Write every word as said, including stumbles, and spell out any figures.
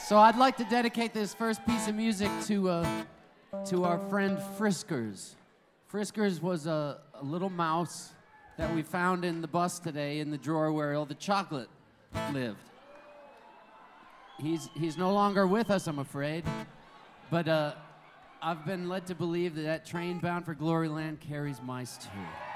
So I'd like to dedicate this first piece of music to uh, to our friend Friskers. Friskers was a, a little mouse that we found in the bus today in the drawer where all the chocolate lived. He's he's no longer with us, I'm afraid, but uh, I've been led to believe that that train bound for Gloryland carries mice too.